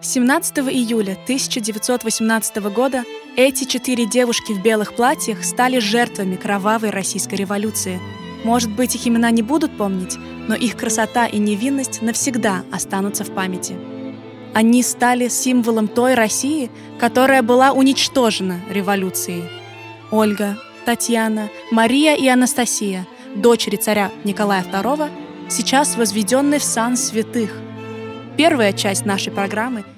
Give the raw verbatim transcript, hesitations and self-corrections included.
семнадцатого июля тысяча девятьсот восемнадцатого года эти четыре девушки в белых платьях стали жертвами кровавой российской революции. Может быть, их имена не будут помнить, но их красота и невинность навсегда останутся в памяти. Они стали символом той России, которая была уничтожена революцией. Ольга, Татьяна, Мария и Анастасия, дочери царя Николая второго, сейчас возведенные в сан святых. Первая часть нашей программы